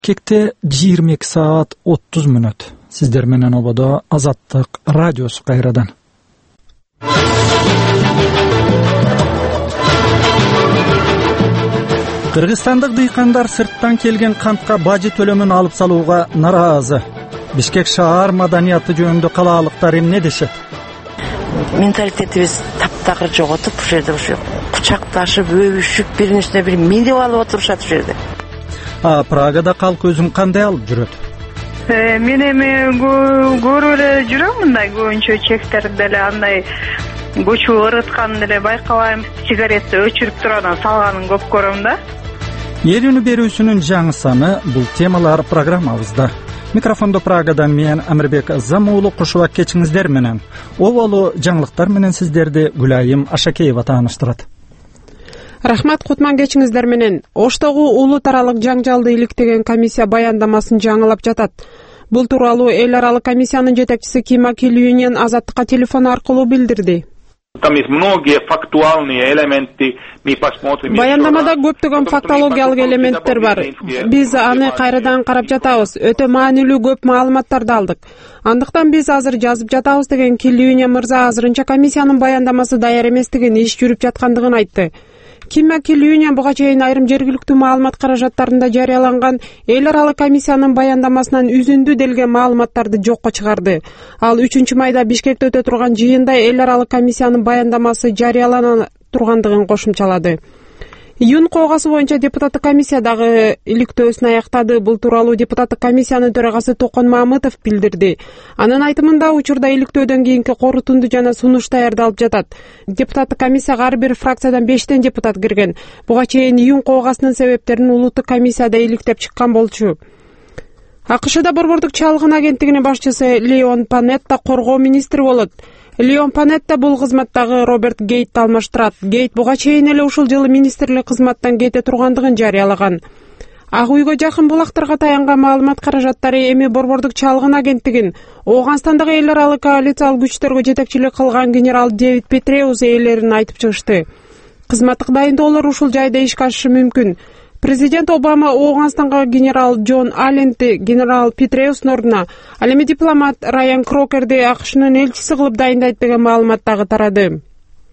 Kekte 22 saat 30 minut. Sizler menen obodo Azаттык радиосу кайрадан. Кыргызстандык дыйкандар сырттан келген кантка бажы төлөмүн алып салууга наразы. Бишкек шаар маданияты жөнүндө калаалыктар эмне дешет? Менталитетибиз таптакыр жоготуп, ушул жерде ушу кучакташып, өбүшүп, бир нерсе бир минип алып отурушат ушул жерде. Прагада калк өзүн кандай алып жүрөт? Мен эми көрүп эле жүрөм, мындай көбүнчө чектерде деле андай көчүп ырыткан деле байкабайм. Сигаретти өчүрүп туруп салганын көп көрөм да. Эл үнү берүүсүнүн жаңы саны бул темалар программабызда. Микрофондо Прагадан мен Амирбек Замуулу кошуп кетиңиздер менен. Оболу жаңылыктар менен сиздерди Гүлайым Ашакеева тааныштырат. Рахмат, кутман кечиңиздер менен. Оштогу улут аралык жаңжалды иликтеген комиссия баяндамасын жаңылап жатат. Бул тууралуу эл аралык комиссиянын жетекчиси Кима Килюнен Азаттыкка телефон аркылуу билдирди. Баяндамада көптөгөн фактологиялык элементтер бар. Биз аны кайрадан карап жатабыз. Өтө маанилүү көп маалыматтарды алдык. Андыктан биз азыр жазып жатабыз деген Килюнен мырза азырынча комиссиянын баяндамасы даяр эместигин, иш жүрүп жаткандыгын айтты. Кима Килюнен буга чейин айрым жергиликтүү маалымат каражаттарында жарыяланган эл аралык комиссиянын баяндамасынан үзүндү делген маалыматтарды жокко чыгарды. Ал 3-майда Бишкекте өтө турган жыйында эл аралык комиссиянын баяндамасы жарыялана тургандыгын кошумчалады. Июнь коогасы боюнча депутаттык комиссия дагы иликтөөсүн аяктады. Бул тууралуу депутаттык комиссиянын төрагасы Токон Мамытов билдирди. Анын айтымында учурда иликтөөдөн кийинки корутунду жана сунуш даярдалып жатат. Депутаттык комиссияга ар бир фракциядан 5 депутат кирген. Буга чейин июнь коогасынын себептерин улуттук комиссияда иликтеп чыккан болчу. АКШда борбордук чалгын агенттигинин башчысы Леон Панетта коргоо министри болот. Леон Панетта бул кызматтагы Роберт Гейтти алмаштырат. Гейт буга чейин эле ушул жылы министрлик кызматтан кете тургандыгын жарыялаган. Ак үйгө жакын булактарга таянган маалымат каражаттары эми борбордук чалгын агенттигин Ооганстандагы эл аралык коалициялык күчтөргө жетекчилик кылган генерал Дэвид Петреус ээлерин айтып чыгышты. Кызматтык дайындоолор ушул жайда ишке ашышы мүмкүн. Президент Обама Ооганстанга генерал Джон Алленти генерал Петреустун ордуна, ал эми дипломат Райан Крокерди АКШнын элчиси кылып дайындайт деген маалымат дагы тарады.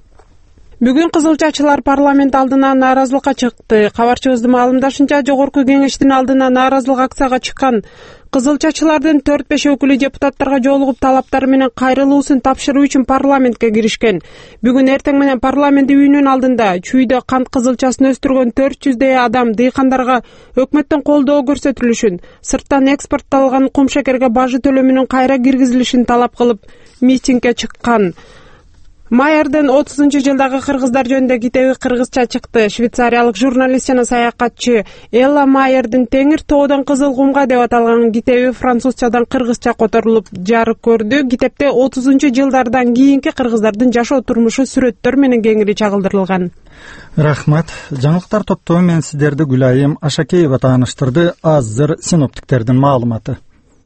Бүгүн кызыл чачылар парламент алдына нааразылыкка чыкты. Кабарчыбыздын маалымдашынча, жогорку кеңештин алдына нааразылык акцияга чыккан кызыл чачылардын 4-5 өкүлү депутаттарга жолугуп талаптары менен кайрылуусун тапшыруу үчүн парламентке киришкен. Бүгүн эртең менен парламент үйүнүн алдында чүйдө кант кызылчасын өстүргөн 400 адам дыйкандарга өкмөттөн колдоо көрсөтүлүшүн, сырттан экспортталган кум шекерге бажы төлөмүнүн кайра киргизилишин талап кылып митингге чыккан. Майердин 30-жылдагы кыргыздар жөнүндө китеби кыргызча чыкты. Швейцариялык журналист жана саякатчы Элла Майердин Теңир тоодон кызыл кумга деп аталган китеби французчадан кыргызча которулуп жарык көрдү. Китепте 30-жылдардан кийинки кыргыздардын жашоо турмушу сүрөттөр менен кеңири чагылдырылган. Рахмат. Жаңылыктар топтоо менен сиздерди Гүлайым Ашакеева тааныштырды. Азыр синоптиктердин маалыматы.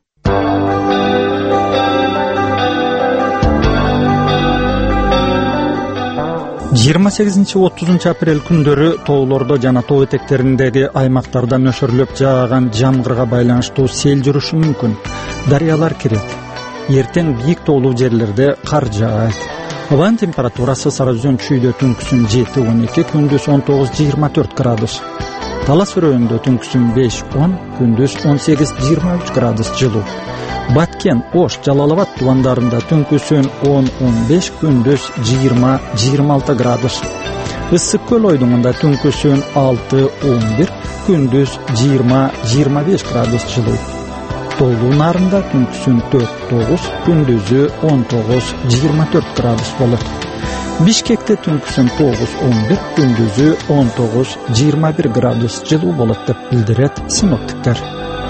28-30 апрель күндөрү тоолордо жана тоо этектериндеги аймактарда нөшөрлөп жааган жамгырга байланыштуу сел жүрүшү мүмкүн. Дарыялар кирет. Эртең бийик тоолуу жерлерде кар жаайт. Абанын температурасы Сарыөзөн чүйдө түнкүсүн 7-12, күндүз 19-24 градус. Талас өрөөнүндө түнкүсүн 5-10, күндүз 18-23 градус жылуу. Баткен, Ош, Жалал-Абад тубандарында түнкүсүн 10-15, күндүз 20-26 градус. Ысык көл ойдуңунда түнкүсүн 6-11, күндүз 20-25 градус жылуу. Тоолуу нарында түнкүсүн 4-9, күндүзү 19-24 градус болот. Бишкекте түнкүсүн 9-11, күндүзү 19-21 градус жылуу болот деп билдирет синоптиктер.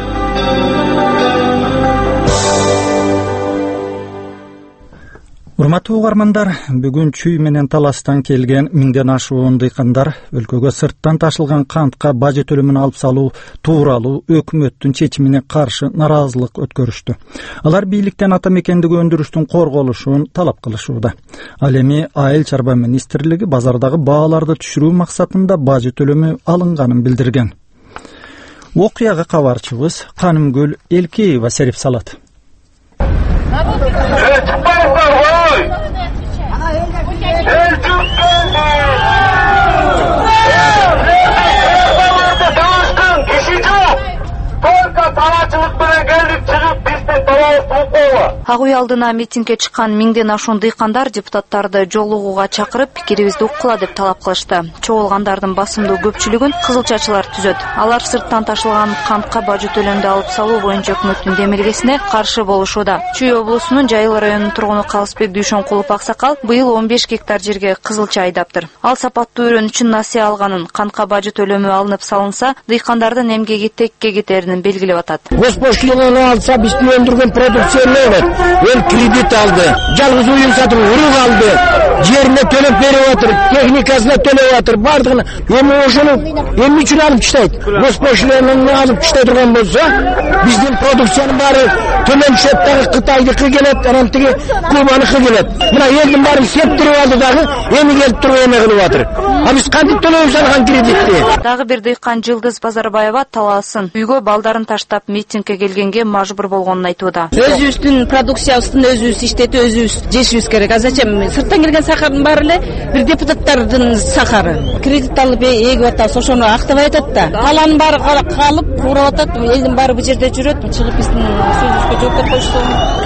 Урматтуу угармандар, бүгүн чүй менен таластан келген миңден ашуун дыйкандар өлкөгө сырттан ташылган кантка бажы төлөмүн алып салуу тууралуу өкмөттүн чечимине каршы наразылык өткөрүштү. Алар бийликтен ата мекендеги өндүрүштүн корголушун талап кылышууда. Ал эми Айыл чарба министрлиги базардагы бааларды түшүрүү максатында бажы төлөмү алынганын билдирген. окуяга кабарчыбыз Канымгүл Элкеева серип салат. Ак үй алдына митингге чыккан миңден ашуун дыйкандар депутаттарды жол угууга чакырып, пикирибизди уккула деп талап кылышты. Чогулгандардын басымдуу көпчүлүгүн кызылчачылар түзөт. Алар сырттан ташылган кантка бажы төлөмдү алып салуу боюнча өкмөттүн демилгесине каршы болушууда. Чүй облусунун Жайыл районунун тургуну Калысбек Дүйшөнкулов аксакал быйыл 15 гектар жерге кызылча айдаптыр. Ал сапаттуу өрөн үчүн насыя алганын, кантка бажы төлөмү алынып салынса, дыйкандардын эмгеги текке кетерин белгилеп атат. Госпошлинаны алса, биздин өндүргөн продукция болот. Эл кредит алды, жалгыз уюм сатып урук алды, жерине төлөп берип атыр, техникасына төлөп атыр, бардыгына. Эми ошону эмне үчүн алып таштайт? Госпошлинаны алып таштай турган болсо, биздин продукциянын баары төмөн түшөт дагы, Кытайдыкы келет, анан тиги Кубаныкы келет. Мына элдин баарын септирип алды дагы, эми келип туруп эме кылып атыр. А биз кантип төлөйбүз алган кредитти? Дагы бир дыйкан Жылдыз Базарбаева талаасын үйгө балдарын таштап митингге келгенге мажбур болгонун айтууда. Өзүбүздүн продукциябыздын өзүбүз иштетип, өзүбүз жешибиз керек. А зачем сырттан келген сахардын баары эле бир депутаттардын сахары. Кредит алып эгип атабыз, ошону актабай атат да. Таланын баары калып, курап атат. Элдин баары бул жерде жүрөт. Чыгып биздин сөзүбүзгө жооп берип койсо.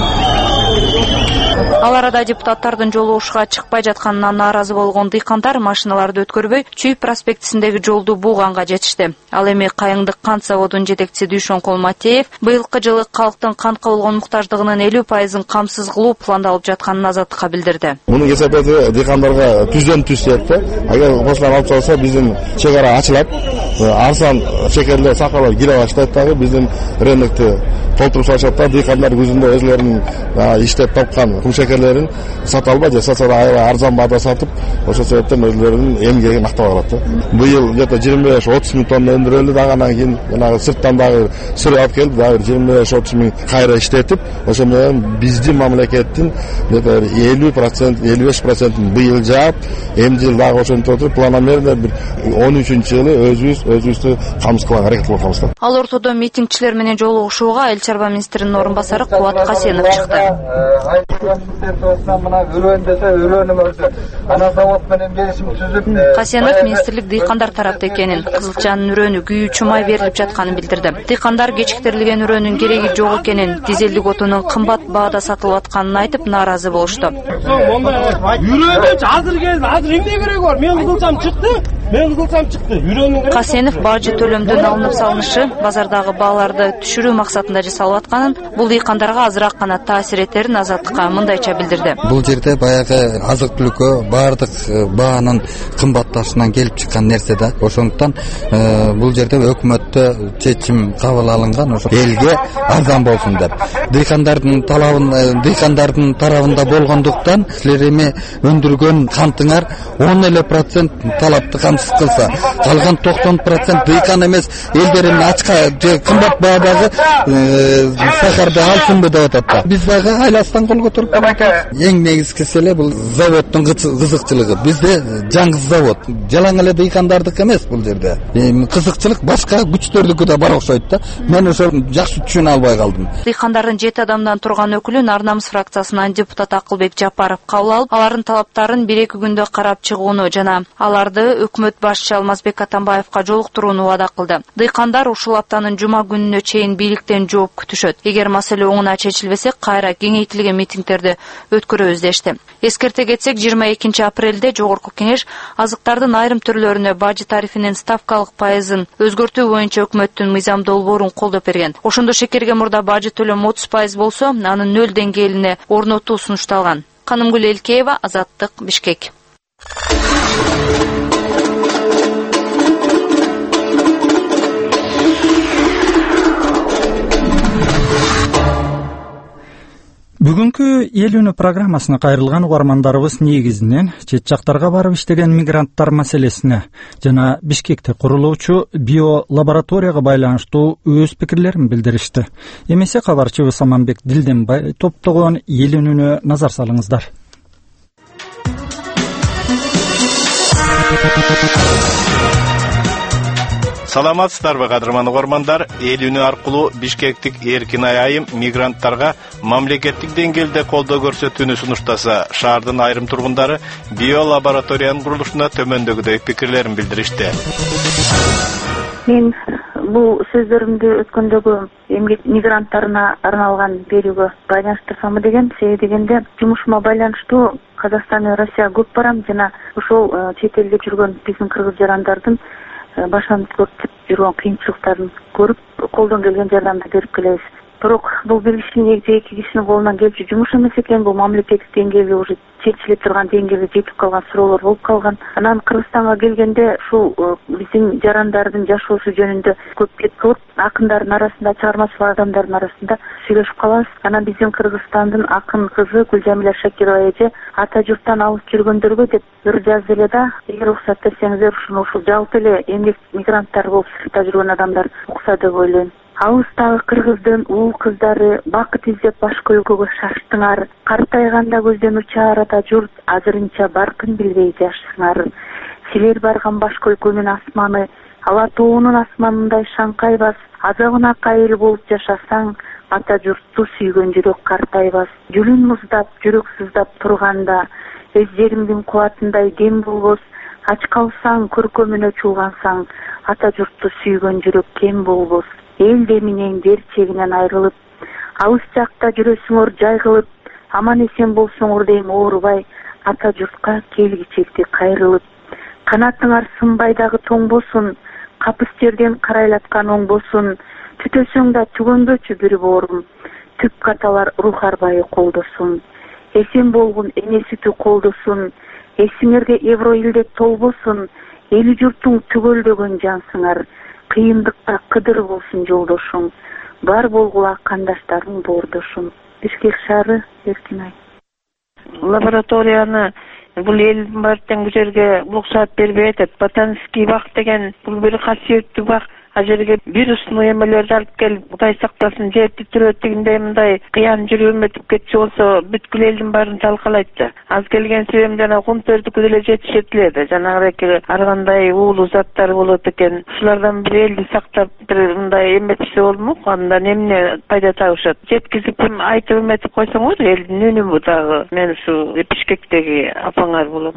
Ал арада депутаттардын жолугушууга чыкпай жатканына нааразы болгон дыйкандар машиналарды өткөрбөй, Чүй проспектисиндеги жолду бууганга жетишти. Ал эми Кайыңдык кант заводунун жетекчиси Дүйшөнкул Матеев быйылкы жылы калктын кантка болгон муктаждыгынын 50% камсыз кылуу пландалып жатканын Азаттыкка билдирди. Мунун кесепети дыйкандарга түздөн түз тиет да. Агер ошолар алып салса, биздин чек ара ачылат. Арзан шекерлер, сакалар кире баштайт дагы, биздин рынокту толтуруп салышат да. Дыйкандар күзүндө өзлөрүнүн иштеп тапкан кум шекерлерин сата албай же сатса да аябай арзан баада сатып, ошол себептен өзлөрүнүн эмгегин актап алат да. Быйыл где-то 25-30 миң тонна өндүрөлдү, дагы анан кийин жанагы сырттан дагы сыр алып келип, дагы 25-30 миң кайра иштетип, ошол менен биздин мамлекеттин где-то 50%, 55% быйыл жаап, эмди жыл дагы ошентип отуруп, планомерно бир 13-жылы өзүбүздү камсыз кылганга аракет кылып атабыз да. Ал ортодо митингчилер менен жолугушууга Эл чарба министринин орун басары Кубат Касенов чыкты. Касенов министрлик дыйкандар тарапта экенин, кызылчанын үрөнү күйүүчү май берилип жатканын билдирди. Дыйкандар кечиктирилген үрөнүн кереги жок экенин, дизелдик отунун кымбат баада сатылып атканын айтып нааразы болушту. Үрөнү азыр келди, азыр эмне кереги бар? Мен кызылчам чыкты. Үрөнүн Касенов бажы төлөмдүн алынып салынышы базардагы бааларды түшүрүү максатында жасалып атканын, бул дыйкандарга азыраак гана таасир этерин Азаттыкка мындайча билдирди. Бул жерде баягы азык-түлүккө баардык баанын кымбатташынан келип чыккан нерсе да. Ошондуктан бул жерде өкмөттө чечим кабыл алынган, ошо элге арзан болсун деп. Дыйкандардын дыйкандардын тарабында болгондуктан силер эми өндүргөн кантыңар 10% талапты камсыз кылса, калган 90% дыйкан эмес элдер эми ачка же кымбат баадагы сахарды алсынбы деп атат. Биз дагы айластан кол көтөрүп атабыз. Эң негизгиси эле бул заводдун кызыкчылыгы. Бизде жаңгыз завод. Жалаң эле дыйкандардык эмес бул жерде. Кызыкчылык башка күчтөрдүкү да бар окшойт да. Мен ошо жакшы түшүнө албай калдым. Дыйкандардын 7 адамдан турган өкүлү Нарнамыс фракциясынан депутат Акылбек Жапаров кабыл алып, алардын талаптарын 1-2 күндө карап чыгууну жана аларды өкмөт башчы Алмазбек Атамбаевка жолуктурууну убада кылды. Дыйкандар ушул аптанын жума күнүнө чейин бийликтен жооп күтүшөт. Эгер маселе оңуна чечилбесе, кайра кеңейтилген митингдерди өткөрөбүз дешти. Эскерте кетсек, 22 апрелде Жогорку Кеңеш азыктардын айрым түрлөрүнө бажы тарифинин ставкалык пайызын өзгөртүү боюнча өкмөттүн мыйзам долбоорун колдоп берген. Ошондо шекерге мурда бажы төлөм 30% болсо, анын 0 деңгээлине орнотуу сунушталган. Канымгүл Элкеева, Азаттык, Бишкек. Бүгүнкү Эл үнү программасына кайрылган угармандарыбыз негизинен чет жактарга барып иштеген мигранттар маселесине жана Бишкекте курулуучу биолабораторияга байланыштуу өз пикирлерин билдиришти. Эмесе кабарчыбыз Аманбек Дилденбай топтогон Эл үнүнө назар салыңыздар. Саламатсыздарбы кадырман угармандар? Эл үнү аркылуу Бишкектик Эркинай айым мигранттарга мамлекеттик деңгээлде колдоо көрсөтүүнү сунуштаса, шаардын айрым тургундары биолабораториянын курулушуна төмөндөгүдөй пикирлерин билдиришти. Мен бул сөздөрүмдү өткөндөгү эмгек мигранттарына арналган берүүгө байланыштырсамбы деген, себеби дегенде жумушума байланыштуу Казакстан менен Россия көп барам жана ошол чет элде жүргөн биздин кыргыз жарандардын башынан өтүп жүргөн кыйынчылыктарын көрүп, колдон келген жардамды берип келебиз. Бирок бул бир кишинин эки кишинин колунан келчү жумуш эмес экен, бул мамлекеттик деңгээлде уже чечилип турган деңгээлге жетип калган суроолор болуп калган. Анан Кыргызстанга келгенде ушул биздин жарандардын жашоосу жөнүндө көп кеп кылып, акындардын арасында, чыгармачыл адамдардын арасында сүйлөшүп калабыз. Анан биздин Кыргызстандын акын кызы Гүлжамиля Шакирова эже ата журттан алып жүргөндөргө деп бир жазды эле да, эгер уруксат берсеңиздер, ушул жалпы эле эмгек мигранттар болуп сыртта жүргөн адамдар укса деп ойлойм. Алыстагы кыргыздын уул кыздары бакыт издеп башка өлкөгө шаштыңар. Картайганда көздөн учаар ата журт, азырынча баркын билбей жашсыңар. Силер барган башка өлкөнүн асманы, ала тоонун асманындай шаңкайбас. Азабына кайыл болуп жашасаң, ата журтту сүйгөн жүрөк картайбас. Жүлүн муздап, жүрөк сыздап турганда, өз жериңдин кубатындай дем болбос. Ач калсаң, көркөмүнө чуулгансаң, ата журтту сүйгөн жүрөк кем болбос. Эл деминен жер чегинен айрылып, алыс жакта жүрөсүңөр жай кылып, аман эсен болсоңор дейм оорубай, ата журтка келгичекти кайрылып. Канатыңар сынбай дагы тоңбосун, капыс жерден карайлаткан оңбосун, түтөсөң да түгөнгөчү бир боорум, түп каталар рух арбайы колдосун. Эсен болгун эне сүтү колдосун, эсиңерге евро илдек толбосун, эли журтуң түгөлдөгөн жансыңар. Кыйындыкта кыдыр болсун жолдошуң, бар болгула кандаштарың боордошуң. Бишкек шаары, Эркинай. Лабораторияны бул элдин баары тең бул жерге уруксат бербей атат. Ботанический бак деген бул бир касиеттүү бак. А жерге вирустный эмелерди алып келип, Кудай сактасын, жерди түрөт дегендей мындай кыян жүрүм өтүп кетчү болсо, бүткүл элдин баарын талкалайт да. Аз келген себебим жана кумтөрдүкү деле жетишет эле да. Жанагы ар кандай уулуу заттар болот экен. Ушулардан бир элди сактап бир мындай эметсе болмок, андан эмне пайда табышат. Жеткизип айтып эметип койсоңор, элдин үнү бу дагы. Мен ушу Бишкектеги апаңар болом.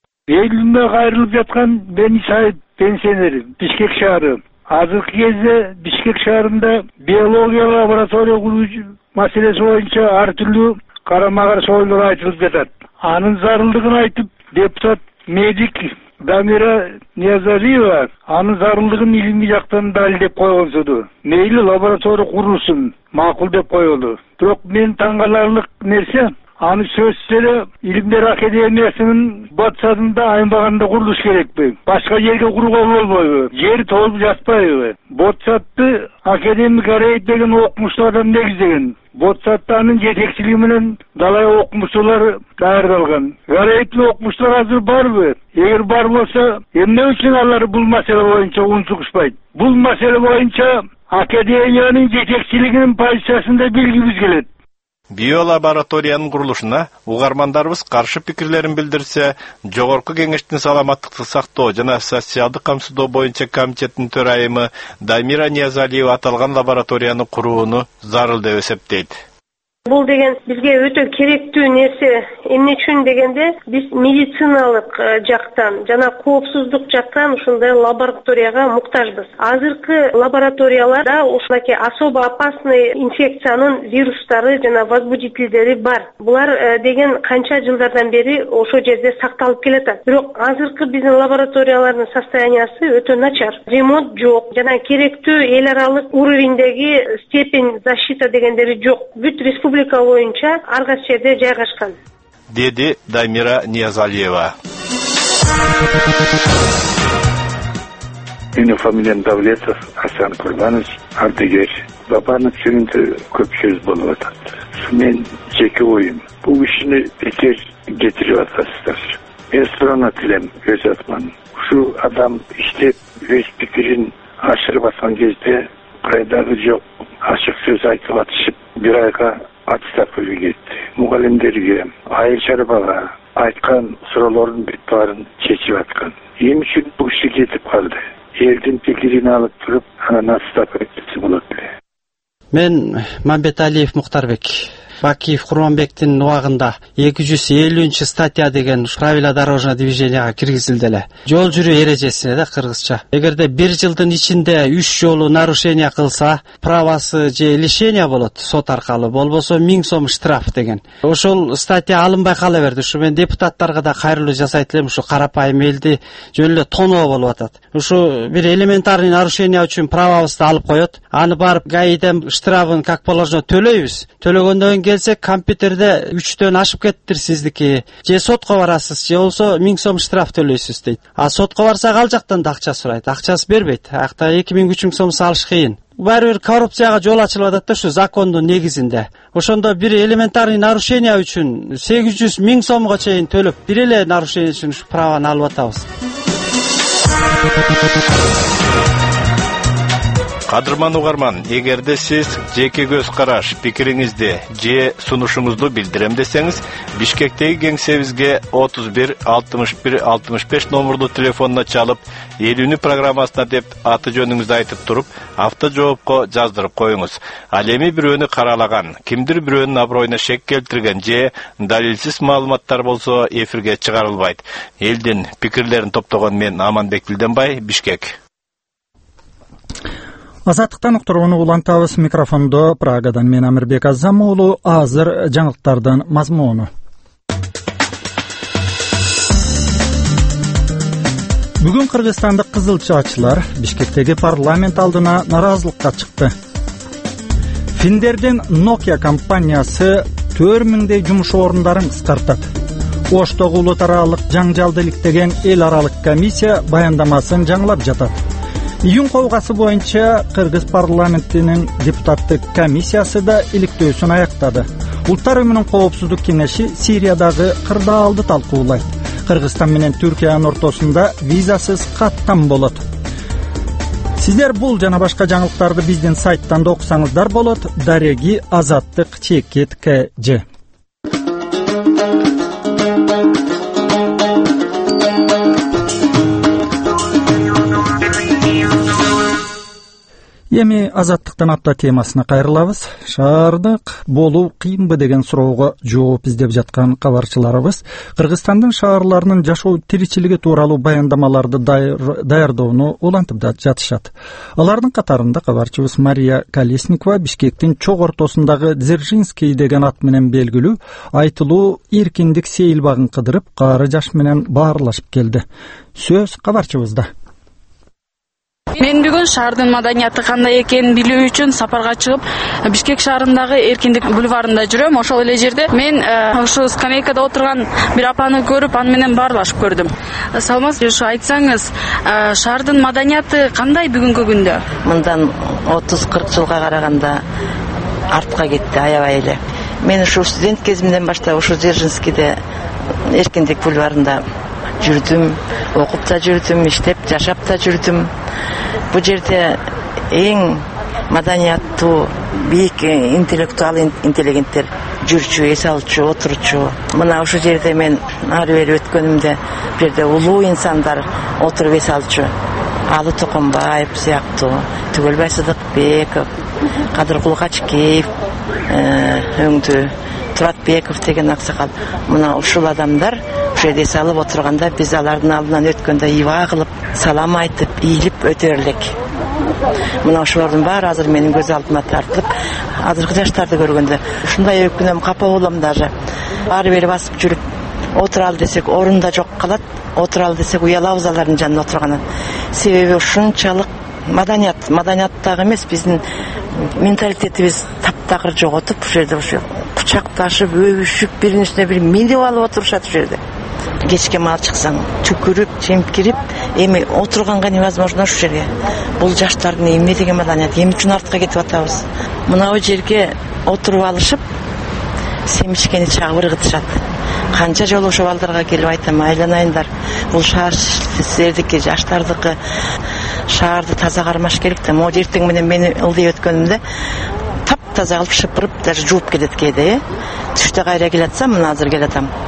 Элиме кайрылып жаткан Бени Саид пенсионер, Бишкек шаары. Азыркы кезде Бишкек шаарында биология лаборатория куруу маселеси боюнча ар түрдүү карама-каршы ойлор айтылып жатат. Анын зарылдыгын айтып, депутат медик Дамира Ниязалиева анын зарылдыгын илимий жактан далилдеп койгонсуду. Мейли лаборатория курулсын, макул деп коелу. Бирок мен таң каларлык нерсе, аны сөзсүз эле Илимдер академиясынын батсадында айнбаганда курулуш керекпи? Башка жерге курууга болбойбу? Жер толуп жатпайбы? Ботсатты академик Ареев деген окумуштуу адам негиздеген. Ботсаттанын жетекчилиги менен далай окумуштуулар даярдалган. Ареевдин окумуштуулар азыр барбы? Эгер бар болсо, эмне үчүн алар бул маселе боюнча унчукушпайт? Бул маселе боюнча академиянын жетекчилигинин позициясында билгибиз келет. Биолабораториянын курулушуна угармандарыбыз каршы пикирлерин билдирсе, Жогорку Кеңештин саламаттыкты сактоо жана социалдык камсыздоо боюнча комитеттин төрайымы Дамира Ниязалиева аталган лабораторияны курууну зарыл деп эсептейт. Бул деген бизге өтө керектүү нерсе. Эмне үчүн дегенде, биз медициналык жактан жана коопсуздук жактан ушундай лабораторияга муктажбыз. Азыркы лабораторияларда ушунаки особо опасный инфекциянын вирустары жана возбудительдери бар. Булар деген канча жылдардан бери ошол жерде сакталып келатат. Бирок азыркы биздин лабораториялардын состояниясы өтө начар. Ремонт жок жана керектүү эл аралык уровеньдеги степень защита дегендери жок. Бүт республика боюнча ар кайсы жерде жайгашкан, деди Дамира Ниязалиева. Менин фамилиям Давлетов Асан Курбанович, ардагер. Бабанын жөнүндө көп сөз болуп атат. Мен жеке оюм, бул ишини бекер кетирип атасыздар. Мен сурана тилем өз атыман. Ушу адам иштеп өз пикирин ашырып аткан кезде кайдагы жок ачык сөз айтып атышып, бир айга аттестатка кетти. Мугалимдерге, айыл чарбага айткан суроолордун бүт баарын чечип аткан. Эми үчүн бул иши кетип калды. элдин пикирин алып туруп анан отставка кетсе болот эле. Мен Мамбеталиев Мухтарбек. Бакиев Курманбектин убагында 250 статья деген правила дорожного движенияга киргизилди эле. Жол жүрүү эрежесине да кыргызча. Эгерде 1 жылдын ичинде 3 жолу нарушение кылса, правасы же лишение болот сот аркылуу, болбосо 1000 сом штраф деген. Ошол статья алынбай кала берди. Ушу мен депутаттарга да кайрылуу жасайт элем, ушу карапайым элди жөн эле тоноо болуп атат. Ушу бир элементарный нарушение үчүн правабызды алып коет. Аны барып ГАИден штрафын как положено төлөйбүз. Төлөгөндөн келсе компьютерде 3төн ашып кеттир сиздики. Же сотко барасыз, же болсо 1000 сом штраф төлөйсүз дейт. А сотко барсак ал жактан да акча сурайт. Акчасы бербейт. Акта 2000-3000 сом салыш кыйын. Баары бир коррупцияга жол ачылып атат да ушу закондун негизинде. Ошондо бир элементарный нарушение үчүн 800-1000 сомго чейин төлөп, бир эле нарушение үчүн ушу праваны алып атабыз. Кадырман угарман, эгерде сиз жеке көз караш, пикириңизди же сунушуңузду билдирем десеңиз, Бишкектеги кеңсебизге 31 61 65 номерду телефонуна чалып, «Элүүнү программасына» деп аты жөнүңүздү айтып туруп, автожоопко жаздырып коюңуз. Ал эми бирөөнү каралаган, кимдир бирөөнүн аброюна шек келтирген же далилсиз маалыматтар болсо эфирге чыгарылбайт. Элдин пикирлерин топтогон мен Аманбек Билденбай, Бишкек. Азаттыктан уктурууну улантабыз. Микрофондо Прагадан мен Амирбек Азам уулу. Азыр жаңылыктардын мазмуну. Бүгүн кыргызстандык кызылчачылар Бишкектеги парламент алдына наразылыкка чыкты. Финдердин Nokia компаниясы 4000 жумуш орундарын кыскартат. Оштогу улут аралык жаңжалды иликтеген эл аралык комиссия баяндамасын жаңылап жатат. Июнь ковгасы боюнча Кыргыз парламентинин депутаттык комиссиясы да иликтөөсүн аяктады. Улуттар Уюмунун коопсуздук кеңеши Сириядагы кырдаалды талкуулайт. Кыргызстан менен Түркиянын ортосунда визасыз каттам болот. Сиздер бул жана башка жаңылыктарды биздин сайттан да окусаңыздар болот. Дареги Азаттык ЧК. Эми азаттыктан апта темасына кайрылабыз. Шаардык болуу кыйынбы деген суроого жооп издеп жаткан кабарчыларыбыз Кыргызстандын шаарларынын жашоо тиричилиги тууралуу баяндамаларды даярдоону улантып жатышат. Алардын катарында кабарчыбыз Мария Колесникова Бишкектин чок ортосундагы Дзержинский деген ат менен белгилүү айтылуу эркиндик сейил багын кыдырып, каары жаш менен баарлашып келди. Сөз кабарчыбызда. Мен бүгүн шаардын маданияты кандай экенин билүү үчүн сапарга чыгып, Бишкек шаарындагы Эркиндик бульварында жүрөм. Ошол эле жерде мен ушу скамейкада отурган бир апаны көрүп, аны менен баарлашып көрдүм. Саламатсызбы, ушу айтсаңыз, шаардын маданияты кандай бүгүнкү күндө? Мындан 30-40 жылга караганда артка кетти аябай эле. Мен ушу студент кезимден баштап ушу Дзержинскийде Эркиндик бульварында жүрдүм, окуп да жүрдүм, иштеп, жашап да жүрдүм. Бул жерде эң маданияттуу, бийик интеллектуал интеллигенттер жүрчү, эс алчу, отурчу. Мына ушул жерде мен ары бери өткөнүмдө бул жерде улуу инсандар отуруп эс алчу. Алы Токомбаев сыяктуу, Түгөлбай Сыдыкбеков, Кадыркул Качкеев өңдү, Туратбеков деген аксакал. Мына ушул адамдар жерде салып отурганда биз алардын алдынан өткөндө ива кылып, салам айтып, ийилип өтөр элек. Мына ошолордун баары азыр менин көз алдыма тартылып, азыркы жаштарды көргөндө ушундай өкүнөм, капа болом даже. Ары бери басып жүрүп, отуралы десек орунда жок калат, отуралы десек уялабыз алардын жанына отургандан. Себеби ушунчалык маданияттагы эмес, биздин менталитетибиз таптакыр жоготуп, ушул жерде ушу кучакташып, өбүшүп, биринин үстүнө бири минип алып отурушат ушул жерде. Кечке маал чыксаң, түкүрүп, чемкирип, эми отурганга невозможно ушул жерге. Бул жаштардын эмне деген маданият, эмне үчүн артка кетип атабыз? Мына бул жерге отуруп алышып, семишкени чагып ыргытышат. Канча жолу ошол балдарга келип айтам, айланайындар. Бул шаар сиздердики, жаштардыкы. Шаарды таза кармаш керек да. Могу эртең менен мени ылдый өткөнүмдө таптаза кылып шыпырып, даже жууп кетет кээде. Түштө кайра келатсам, мына азыр келатам.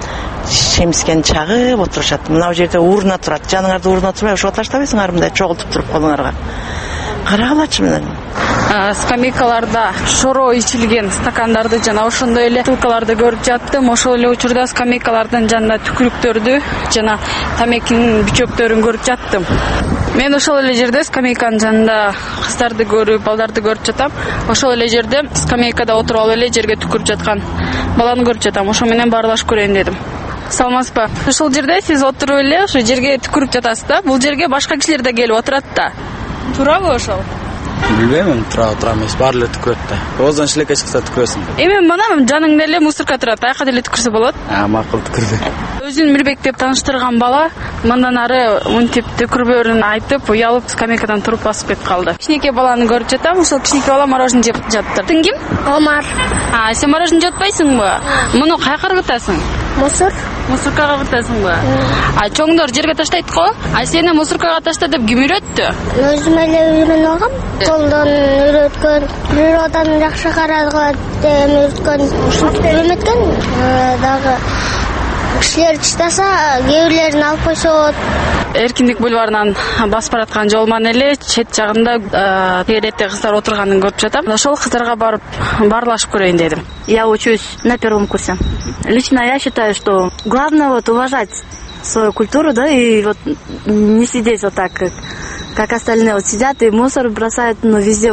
шемискени чагып отурушат. Мына жерде урна турат. Жаныңарды урна турбай ошого таштабайсыңар мындай чогултуп туруп колуңарга. Карагалачы менен. Скамейкаларда шоро ичилген стакандарды жана ошондой эле бутылкаларды көрүп жаттым. Ошол эле учурда скамейкалардын жанында түкүрүктөрдү жана тамекинин бичөктөрүн көрүп жаттым. Мен ошол эле жерде скамейканын жанында кыздарды көрүп, балдарды көрүп жатам. Ошол эле жерде скамейкада отуруп алып эле жерге түкүрүп жаткан баланы көрүп жатам. Ошо менен баарлашып көрөйүн дедим. Саламатсызбы? Ошол жерде сиз отуруп эле ошо жерге түкүрүп жатасыз да. Бул жерге башка кишилер да келип отурат да. Туурабы ошол? Билбейм, турам эмес, баары эле түкүрөт да. Ооздан шилекке чыкса түкүрөсүң. Эми мына жаныңда эле мусорка турат, аяка деле түкүрсө болот. Макул түкүрдү. Өзүн Мирбек деп тааныштырган бала мындан ары мынтип түкүрбөөрүн айтып, уялып скамейкадан туруп басып кетип калды. Кичинекей баланы көрүп жатам, ошол кичинекей бала мороженое жеп жатыр. Сен ким? Омар. Сен мороженое жеп атпайсыңбы? Муну каяка ыргытасың? Мусоркага ыргытасыңбы? Чоңдор жерге таштайт го? Сени мусоркага ташта деп ким үйрөттү? Өзүм эле үйрөнүп алгам. Колдон үйрөткөн, природан жакшы карарга деп үйрөткөн. Ушинтип үйрөткөн. Дагы кишилер чыдаса, кээ бирлерин алып койсо. Эркиндик бульварынан басып бараткан жолман эле чет жагында теретте кыздар отурганын көрүп жатам. Ошол кыздарга барып баарлашып көрөйүн дедим. Я учусь на первом курсе. Лично я считаю, что главное уважать свою культуру, да, и не сидеть так, как остальные сидят и мусор бросают, везде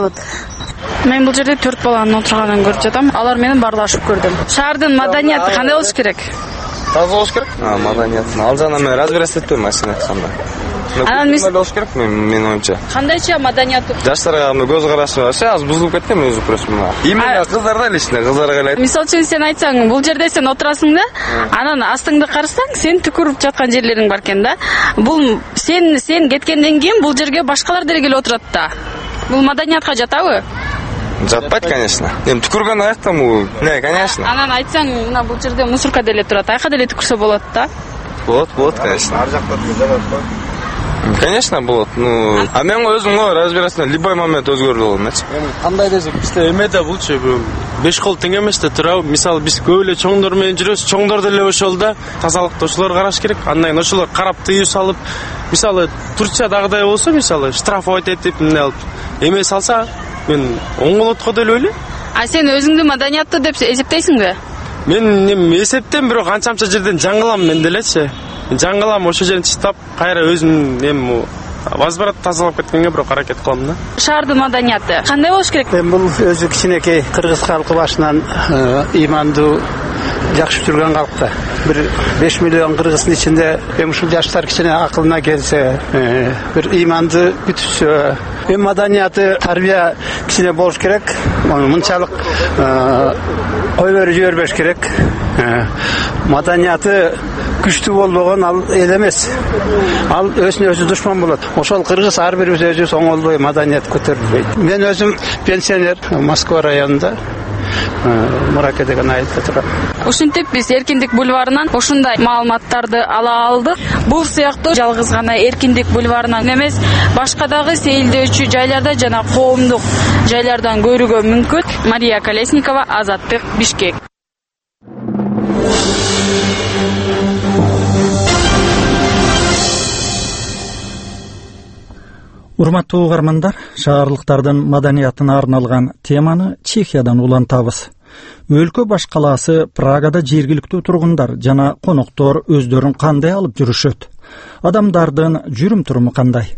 Мен бул жерде 4 баланын отурганын көрүп жатам. Алар менен баарлашып көрдүм. Шаардын маданияты кандай болуш керек? Таза болуш керек. Маданият. Ал жана мен разбираться этпейм, ашына айтканда. Кандай болуш керек менин оюмча. Кандайча маданият? Жаштарга көз карашы аз бузулуп кеткен өзү просто мына. Именно кыздарда лично кыздарга эле. Мисалы үчүн сен айтсаң, бул жерде сен отурасың да, анан астыңды карасаң, сен түкүрүп жаткан жерлериң бар экен да. Бул сен кеткенден кийин бул жерге башкалар деле келип отурат да. Бул маданиятка жатабы? Жатпайт, конечно. Эми түкүргөн аяктамы? Конечно. Анан айтсаң, мына бул жерде мусорка деле турат, аяка деле түкүрсө болот да. Болот, конечно. Ар жакта жатат го. Конечно, болот. Мен өзүм разбираться, любой момент өзгөрүп алам. Кандай десек, бизде эмеде булчу 5 кол тең эмес да турабы. Мисалы биз көп эле чоңдор менен жүрөбүз. Чоңдор деле ошол да тазалыкты ошолор караш керек. Андан кийин ошолор карап тыюу салып, мисалы Турциядагыдай болсо, мисалы штрафовать этип эмне алып, эме салса, мен оң болот го деп ойлойм. Сен өзүңдү маданиятты деп эсептейсиңби? Мен эсептейм, бирок анча жерден жаңылам мен делечи. Жаңылам ошол жерин чыштап, кайра өзүм возврат тазалап кеткенге бирок аракет кылам да. Шаардын маданияты кандай болуш керек? Бул өзү кичинекей кыргыз халкы башынан имандуу жакшы жүргөн калкта. Бир 5 миллион кыргыздын ичинде ушул жаштар кичине акылына келсе, бир иманды күтүшсө, маданияты, тарбия кичине болуш керек. Мынчалык койбөрү жибербеш керек. Маданияты күчтүү болбогон ал эл эмес. Ал өзүнө өзү душман болот. Ошол кыргыз ар бирибиз өзүбүз оңолбой маданият көтөрүлбөйт. Мен өзүм пенсионер, Москва районунда Мураке деген айылда турам. Ушинтип биз Эркиндик бульварынан ушундай маалыматтарды ала алдык. Бул сыяктуу жалгыз гана Эркиндик бульварынан эмес, башка дагы сейилдөөчү жайларда жана коомдук жайлардан көрүүгө мүмкүн. Мария Колесникова, Азаттык, Бишкек. Урматтуу угармандар, шаарлыктардын маданиятына арналган теманы Чехиядан улантабыз. Өлкө баш калаасы Прагада жергиликтүү тургундар жана коноктор өздөрүн кандай алып жүрүшөт? Адамдардын жүрүм туруму кандай?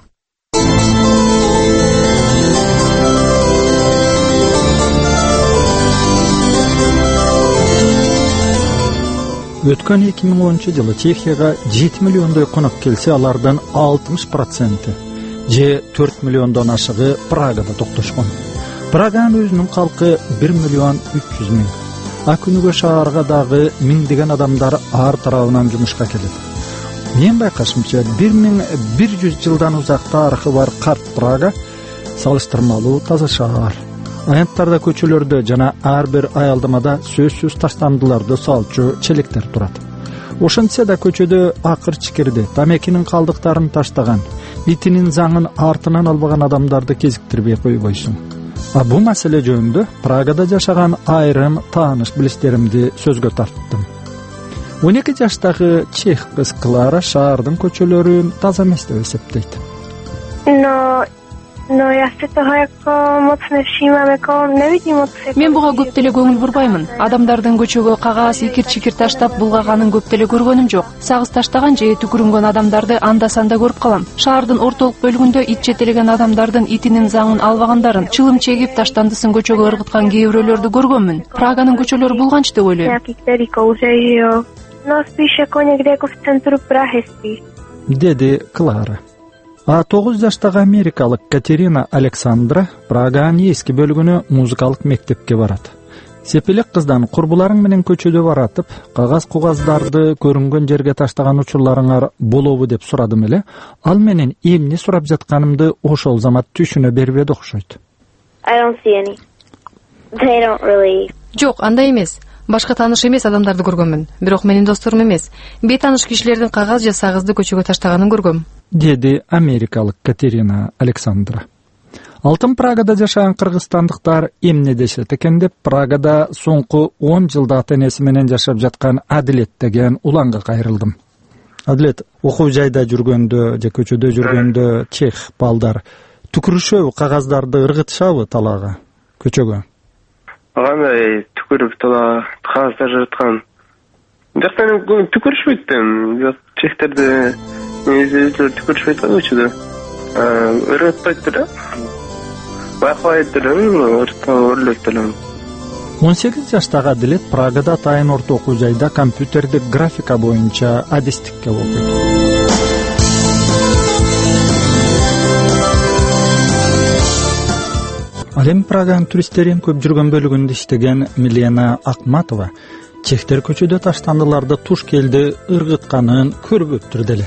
Өткөн 2010-жылы Чехияга 7 миллиондой конок келсе, алардын 60% же 4 миллиондон ашыгы Прагада токтошкон. Праганын өзүнүн калкы 1 миллион 300 миң. Күнүгө шаарга дагы миңдеген адамдар ар тарабынан жумушка келет. Мен байкашымча 1100 жылдан узак тарыхы бар карт Прага салыштырмалуу таза шаар. Аянттарда, көчөлөрдө жана ар бир аялдамада сөзсүз таштандыларды салчу челектер турат. Ошентсе да көчөдө акыр чикирди, тамекинин калдыктарын таштаган, итинин заңын артынан албаган адамдарды кезиктирбей койбойсуң. Бул маселе жөнүндө Прагада жашаган айрым тааныш билиштеримди сөзгө тарттым. 12 жаштагы чех кыз Клара шаардын көчөлөрүн таза эмес деп эсептейт. Мен буга көп деле көңүл бурбаймын. Адамдардын көчөгө кагаз, икир-чикир таштап булгаганын көп деле көргөнүм жок. Сагыз таштаган же түкүрүнгөн адамдарды анда-санда көрүп калам. Шаардын ортолук бөлүгүндө ит жетелеген адамдардын итинин заңын албагандарын, чылым чегип таштандысын көчөгө ыргыткан кээ бирөөлөрдү көргөнмүн. Праганын көчөлөрү булганч деп ойлойм. Деди Клара. А 9 жаштагы америкалык Катерина Александра Праганын эски бөлүгүнө музыкалык мектепке барат. Сепелек кыздан курбуларың менен көчөдө баратып, кагаз-кугаздарды көрүнгөн жерге таштаган учурларыңар болобу деп сурадым эле. Ал менен эмне сурап жатканымды ошол замат түшүнө бербеди окшойт. Жок, андай эмес. Башка тааныш эмес адамдарды көргөнмүн. Бирок менин досторум эмес. Бейтааныш кишилердин кагаз же сагызды көчөгө таштаганын көргөм. Деди америкалык Катерина Александра. Алтын Прагада жашаган кыргызстандыктар эмне дешет экен деп Прагада соңку 10 жылда ата-энеси менен жашап жаткан Адлет деген уланга кайрылдым. Адлет, окуу жайда жүргөндө же көчөдө жүргөндө чех балдар түкүрүшөбү, кагаздарды ыргытышабы талаага, көчөгө? Кандай түкүрүп талаага кагаздар жаткан. Жактан түкүрүшпөйт да. Чехтерде өзүлөр түкүрүшпөйт да көчөдө. Ыргытпайт да. Байкабайт да, өрлөйт да. 18 жаштагы Адлет Прагада атайын орто окуу жайда компьютердик графика боюнча адистикке окуйт. Ал эми Праганын туристтерин көп жүргөн бөлүгүндө иштеген Милена Акматова чехтер көчөдө таштандыларды туш келди ыргытканын көрбөптүр деле.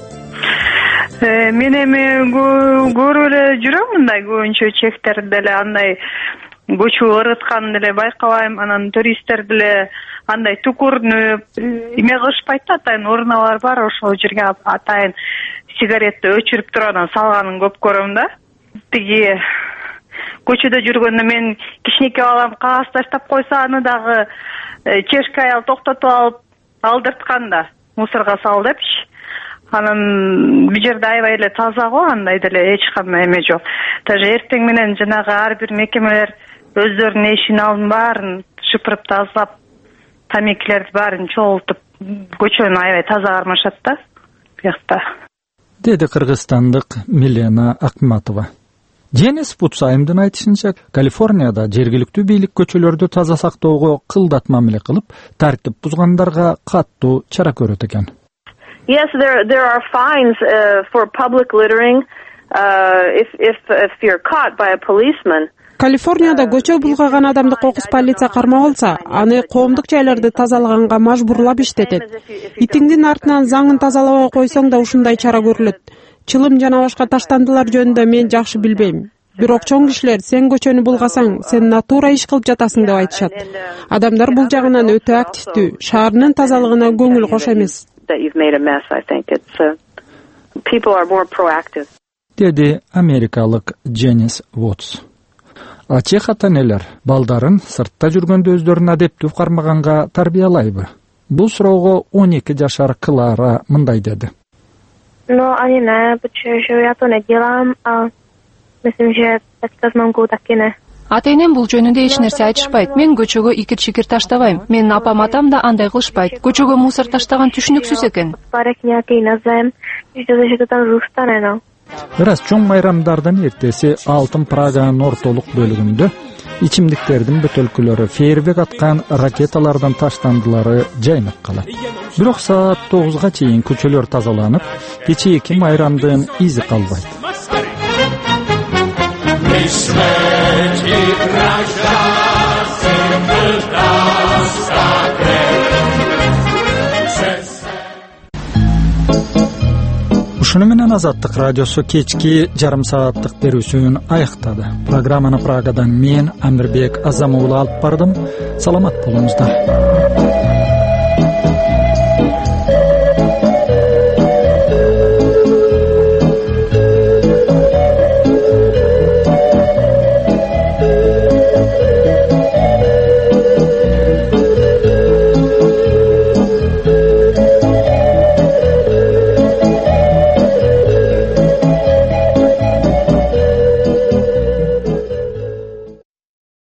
Мен эми көрүп эле жүрөм, мындай көбүнчө чехтер деле андай көчө ыргытканын деле байкабайм. Анан туристтер деле андай түкүрүнүп эме кылышпайт да, атайын урналар бар, ошол жерге атайын сигаретти өчүрүп туруп анан салганын көп көрөм да. Тиги көчөдө жүргөндө мен кичинекей балам кагаз таштап койсо, аны дагы чешка аял токтотуп алып алдырткан да, мусорго сал депчи. Анан бул жерде аябай эле таза го, андай деле эч кандай эме жок. Даже эртең менен жанагы ар бир мекемелер өздөрүнүн эшигин алдын баарын шыпырып тазалап, тамекилерди баарын чогултуп, көчөнү аябай таза кармашат да биякта. Деди кыргызстандык Милена Акматова. Денис Путсайымдын айтышынча, Калифорнияда жергиликтүү бийлик көчөлөрдү таза сактоого кылдат мамиле кылып, тартип бузгандарга каттуу чара көрөт экен. Yes, there are fines for public littering if you're caught by a policeman. Калифорнияда көчө булгаган адамды кокус полиция кармап алса, аны коомдук жайларды тазалаганга мажбурлап иштетет. Итиңдин артынан заңын тазалабай койсоң да ушундай чара көрүлөт. Чылым жана башка таштандылар жөнүндө мен жакшы билбейм. Бирок чоң кишилер сен көчөнү булгасаң, сен натура иш кылып жатасың деп айтышат. Адамдар бул жагынан өтө активдүү, шаарынын тазалыгына көңүл кош эмес. Деди америкалык Дженнис Вотс. А чех ата-энелер балдарын сыртта жүргөндө өздөрүн адептүү кармаганга тарбиялайбы? Бул суроого 12 жашар Клара мындай деди. No, ani ne, protože já to nedělám a myslím, že teďka s mamkou taky ne. Ата-энем бул жөнүндө эч нерсе айтышпайт. Мен көчөгө икир-чикир таштабайм. Менин апам атам да андай кылышпайт. Көчөгө мусор таштаган түшүнүксүз экен. Ырас чоң майрамдардын эртеси Алтын Праганын ортолук бөлүгүндө ичимдиктердин бөтөлкөлөрү, фейерверк аткан ракеталардан таштандылары жайнап калат. Бирок саат 9га чейин көчөлөр тазаланып, кечээки майрамдын изи калбайт. Ушуну менен Азаттык радиосу кечки жарым сааттык берүүсүн аяктады. Программаны Прагадан мен Амирбек Азамуулу алып бардым. Саламат болуңуздар.